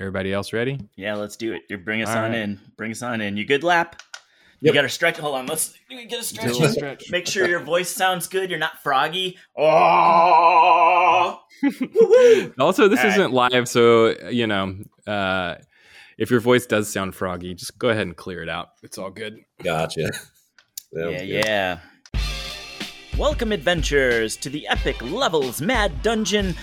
Everybody else ready? Yeah, let's do it. You bring us All on right. in. Bring us on in. You good, Lap? You Yep. got to stretch. Hold on. Let's get a stretch. Do a stretch. Make sure your voice sounds good. You're not froggy. Oh! Woo-hoo! Also, this All right. isn't live, so if your voice does sound froggy, just go ahead and clear it out. It's all good. Gotcha. Yeah. Welcome, adventurers, to the Epic Levels Mad Dungeon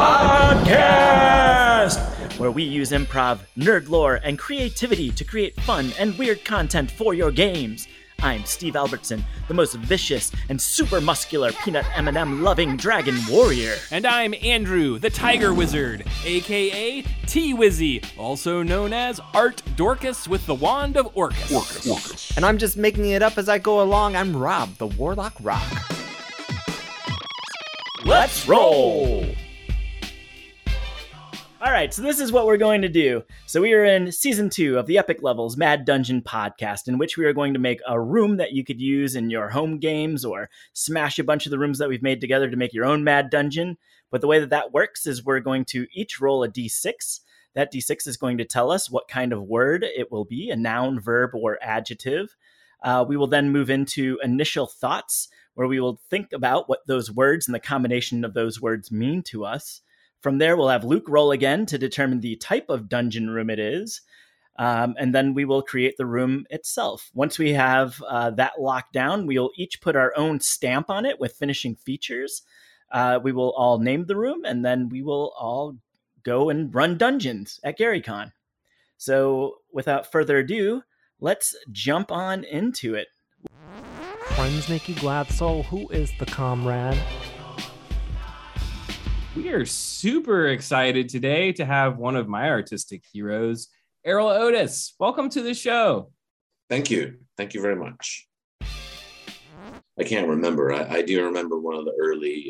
Podcast, where we use improv, nerd lore, and creativity to create fun and weird content for your games. I'm Steve Albertson, the most vicious and super muscular peanut M&M loving dragon warrior. And I'm Andrew, the Tiger Wizard, aka T-Wizzy, also known as Art Dorcas with the Wand of Orcus. And I'm just making it up as I go along. I'm Rob, the Warlock Rock. Let's roll! Alright, so this is what we're going to do. So we are in Season 2 of the Epic Levels Mad Dungeon podcast, in which we are going to make a room that you could use in your home games or smash a bunch of the rooms that we've made together to make your own Mad Dungeon. But the way that works is we're going to each roll a d6. That d6 is going to tell us what kind of word it will be, a noun, verb, or adjective. We will then move into initial thoughts, where we will think about what those words and the combination of those words mean to us. From there, we'll have Luke roll again to determine the type of dungeon room it is, and then we will create the room itself. Once we have that locked down, we'll each put our own stamp on it with finishing features. We will all name the room, and then we will all go and run dungeons at GaryCon. So without further ado, let's jump on into it. Friends Nikki Gladsoul, who is the comrade? We are super excited today to have one of my artistic heroes, Errol Otis. Welcome to the show. Thank you. Thank you very much. I can't remember. I do remember one of the early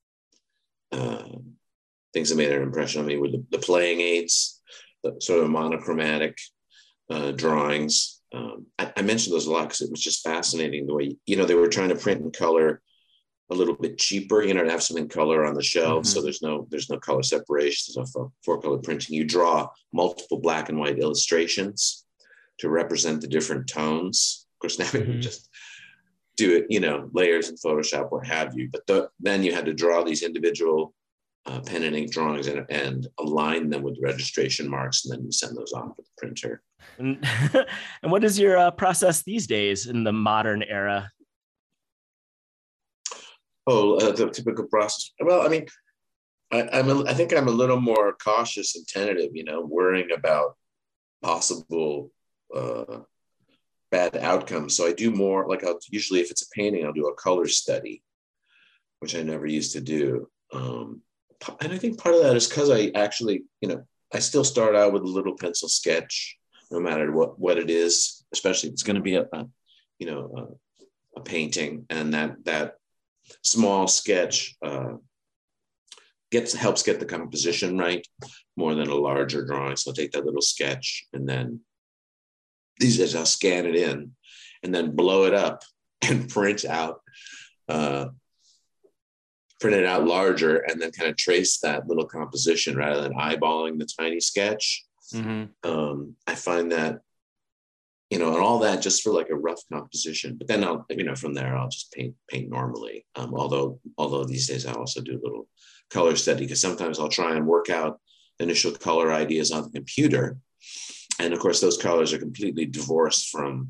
things that made an impression on me were the playing aids, the sort of monochromatic drawings. I mentioned those a lot because it was just fascinating the way, they were trying to print in color a little bit cheaper, to have some in color on the shelves. So there's no color separation, there's no four-color printing. You draw multiple black and white illustrations to represent the different tones. Of course, now you just do it, layers in Photoshop, what have you. But then you had to draw these individual pen and ink drawings and align them with registration marks, and then you send those off to the printer. And what is your process these days in the modern era? The typical process. Well, I mean, I think I'm a little more cautious and tentative, worrying about possible bad outcomes. So I do more like usually if it's a painting, I'll do a color study, which I never used to do. And I think part of that is because I actually, I still start out with a little pencil sketch, no matter what it is, especially if it's going to be a painting, and that small sketch helps get the composition right more than a larger drawing. So I'll take that little sketch, and then these days I'll scan it in and then blow it up and print it out larger, and then kind of trace that little composition rather than eyeballing the tiny sketch. I find that, and all that just for like a rough composition, but then I'll, from there I'll just paint normally. Although these days I also do a little color study, because sometimes I'll try and work out initial color ideas on the computer. And of course those colors are completely divorced from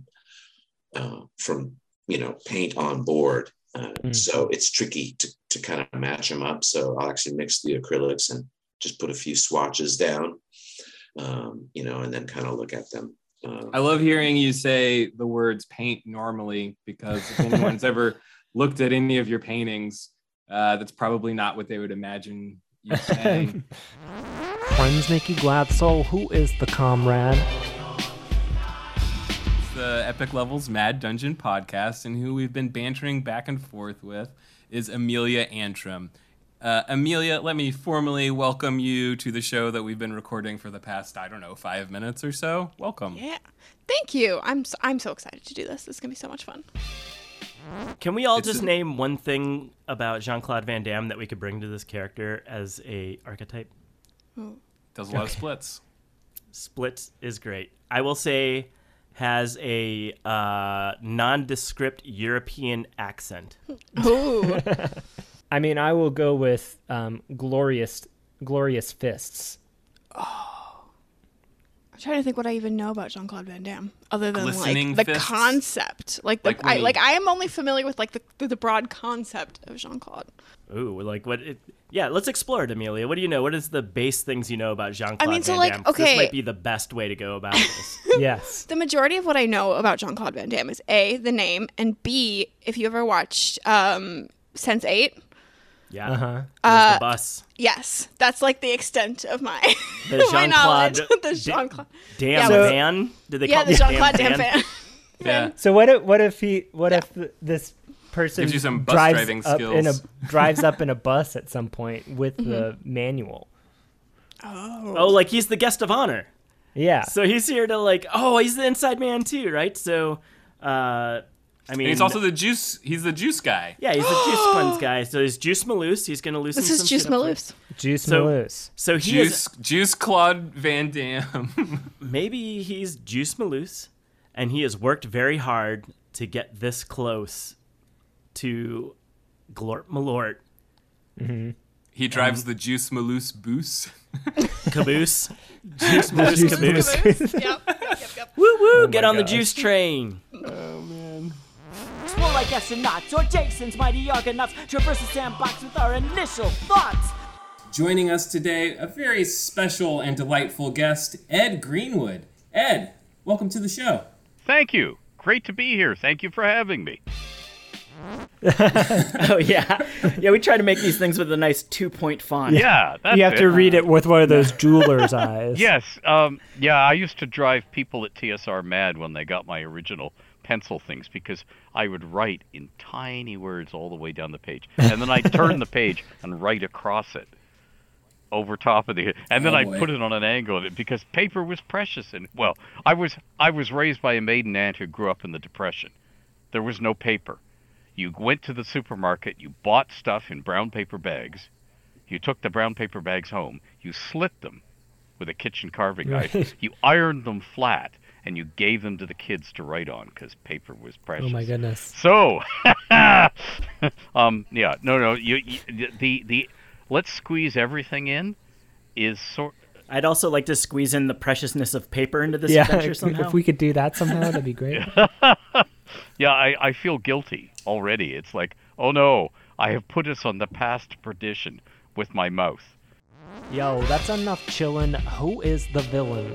paint on board. So it's tricky to kind of match them up. So I'll actually mix the acrylics and just put a few swatches down, and then kind of look at them. I love hearing you say the words paint normally, because if anyone's ever looked at any of your paintings, that's probably not what they would imagine you saying. Friends Nikki Gladsoul, who is the comrade? It's the Epic Levels Mad Dungeon podcast, and who we've been bantering back and forth with is Amelia Antrim. Amelia, let me formally welcome you to the show that we've been recording for the past, 5 minutes or so. Welcome. Yeah, thank you. I'm so excited to do this. This is going to be so much fun. Can we all just name one thing about Jean-Claude Van Damme that we could bring to this character as a archetype? Does a lot of splits. Split is great. I will say has a nondescript European accent. Ooh. I mean, I will go with glorious fists. I'm trying to think what I even know about Jean-Claude Van Damme, other than Glistening like the fists? concept. Like Like when he- I am only familiar with like the broad concept of Jean-Claude. Ooh, like what? Yeah, let's explore it, Amelia. What do you know? What is the base things you know about Jean-Claude I mean, so, Van like, Damme? 'Cause okay. This might be the best way to go about this. Yes. The majority of what I know about Jean-Claude Van Damme is A, the name, and B, if you ever watched Sense8, Yeah. Uh-huh. There's the bus. yes, that's like the extent of my The my Jean-Claude knowledge. The Da- Jean-Claude. Damn Yeah, van? Did they Yeah, call the it Jean-Claude Damn Van Damme. Yeah. So what if this person Gives you some bus drives driving up skills. drives up in a bus at some point with the manual? Oh, like he's the guest of honor. Yeah. So he's here to he's the inside man too, right? So, I mean, And he's also the juice. He's the juice guy. yeah, he's the juice cleanse guy. So he's Juice Maloose. He's gonna loosen. This is some Juice shit up for you. Maloose. Juice So- Maloose. So he is Juice Claude Van Damme. maybe he's Juice Maloose, and he has worked very hard to get this close to Glort Malort He drives the Juice Maloose Boos. Caboose. Juice Maloose Caboose. Yep. Woo woo! my Get on the gosh. juice train. Swole like astronauts or Jason's mighty Argonauts traverse the sandbox with our initial thoughts. Joining us today, a very special and delightful guest, Ed Greenwood. Ed, welcome to the show. Thank you. Great to be here. Thank you for having me. Oh yeah, yeah. We try to make these things with a nice 2-point font. Yeah, that's You have to read it with one of those jeweler's eyes. Yes. Yeah, I used to drive people at TSR mad when they got my original pencil things because I would write in tiny words all the way down the page. And then I'd turn the page and write across it over top of the, and then Oh, I'd boy. put it on an angle of it because paper was precious. And well, I was raised by a maiden aunt who grew up in the Depression. There was no paper. You went to the supermarket, you bought stuff in brown paper bags. You took the brown paper bags home. You slit them with a kitchen carving knife. You ironed them flat, and you gave them to the kids to write on because paper was precious. Oh my goodness. So, yeah, no. The let's squeeze everything in is sort. I'd also like to squeeze in the preciousness of paper into this Yeah, adventure somehow. if we could do that somehow, that'd be great. Yeah, I feel guilty already. It's like, oh no, I have put us on the path to perdition with my mouth. Yo, that's enough chillin'. Who is the villain?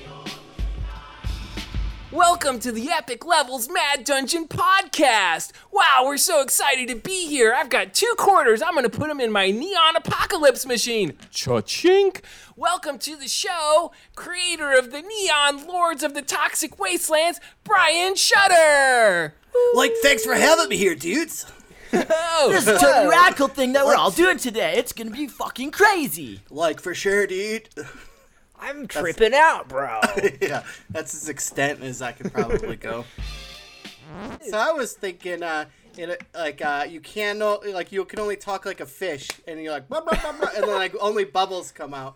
Welcome to the Epic Levels Mad Dungeon Podcast. Wow, we're so excited to be here. I've got 2 quarters. I'm going to put them in my Neon Apocalypse machine. Cha-chink. Welcome to the show, creator of the Neon Lords of the Toxic Wastelands, Brian Shutter. Like, thanks for having me here, dudes. Oh, This is a totally radical thing that we're all doing today. It's gonna be fucking crazy. Like, for sure, dude. I'm tripping out, bro. Yeah, that's as extent as I can probably go. So I was thinking, you can only talk like a fish, and you're like, blah, blah, blah, blah, and then like only bubbles come out.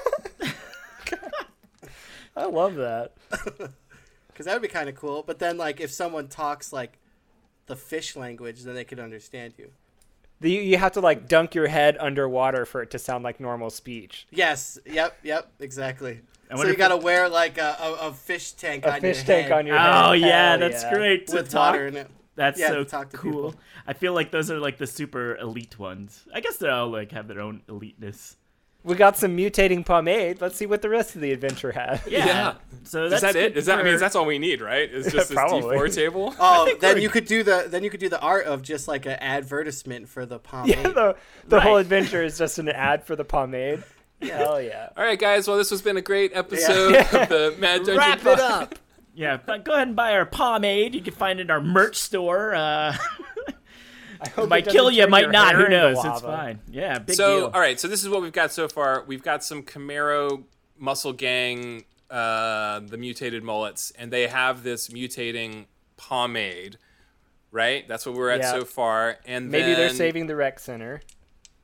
I love that. Because that would be kind of cool. But then, like, if someone talks like the fish language, then they could understand you. You have to like dunk your head underwater for it to sound like normal speech. Yes. Yep. Exactly. So wonder you if gotta wear like a fish tank on your head. Fish tank on your head. Oh yeah, Hell that's yeah. great. To with talk. water in it. That's Yeah, so to talk to cool. people. I feel like those are like the super elite ones. I guess they all like have their own eliteness. We got some mutating pomade. Let's see what the rest of the adventure has. Yeah. So Is that's that it? good Is that? I mean, for- that's all we need, right? Is just this Probably. D4 table? Oh, then you could do the art of just like an advertisement for the pomade. Yeah, the whole Right. adventure is just an ad for the pomade. Hell yeah. All right, guys. Well, this has been a great episode of the Mad Dungeon Wrap it up. Yeah, but go ahead and buy our pomade. You can find it in our merch store. I hope Might it doesn't kill you, turn might your not. hair Who into knows? It's lava. fine. Yeah, big So, deal. all right. So this is what we've got so far. We've got some Camaro Muscle Gang, the mutated mullets, and they have this mutating pomade, right? That's what we're at Yeah. so far. And Maybe they're then saving the rec center.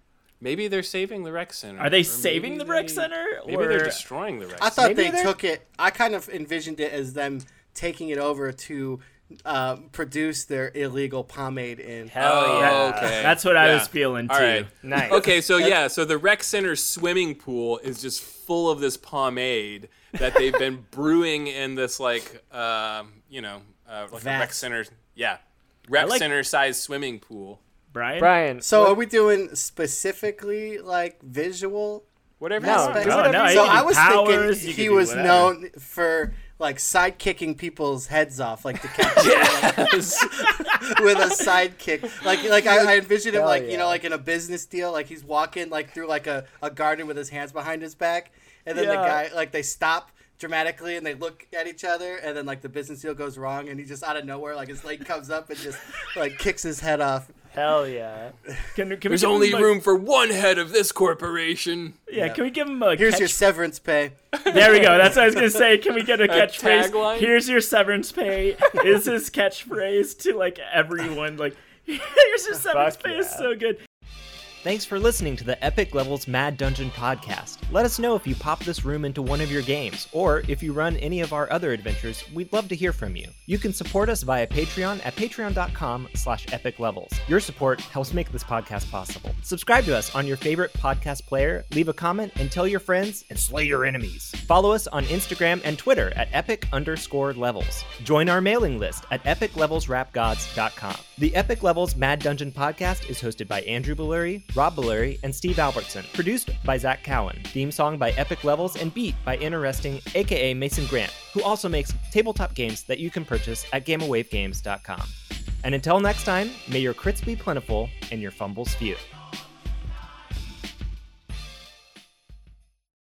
Maybe they're saving the rec center. Are they Or saving maybe the rec they- center? Maybe or... they're destroying the rec I center. thought Maybe they they're- took it. I kind of envisioned it as them taking it over to produce their illegal pomade in. Hell yeah. Okay. That's what I Yeah. was feeling too. All right. Nice. Okay, so yeah, so the rec center swimming pool is just full of this pomade that they've been brewing in this like like a rec Vats. center, rec like- center sized swimming pool. Brian? So are we doing specifically like visual? Whatever. No, you want. do No, whatever no, you you So can want. I was powers, you thinking can he do was whatever. known for like side kicking people's heads off, like the captain with a sidekick. Like I envisioned him Hell like yeah. like in a business deal, like he's walking like through like a garden with his hands behind his back, and then the Yeah. guy like they stop dramatically and they look at each other, and then like the business deal goes wrong, and he just out of nowhere like his leg comes up and just like kicks his head off. Hell yeah. Can we There's give only him a- room for one head of this corporation. Yeah, can we give him a Here's catch- your severance pay. There we go. That's what I was gonna say. Can we get a catchphrase? tagline? Here's your severance pay. Is his catchphrase to like everyone? Like, here's your severance Fuck pay. Is yeah. so good. Thanks for listening to the Epic Levels Mad Dungeon podcast. Let us know if you pop this room into one of your games, or if you run any of our other adventures. We'd love to hear from you. You can support us via Patreon at patreon.com/epiclevels. Your support helps make this podcast possible. Subscribe to us on your favorite podcast player, leave a comment, and tell your friends, and slay your enemies. Follow us on Instagram and Twitter at epic_levels. Join our mailing list at epiclevelsrapgods.com. The Epic Levels Mad Dungeon podcast is hosted by Andrew Belluri, Rob Belluri, and Steve Albertson. Produced by Zach Cowan. Theme song by Epic Levels and beat by Interesting, aka Mason Grant, who also makes tabletop games that you can purchase at GameAwaveGames.com. And until next time, may your crits be plentiful and your fumbles few.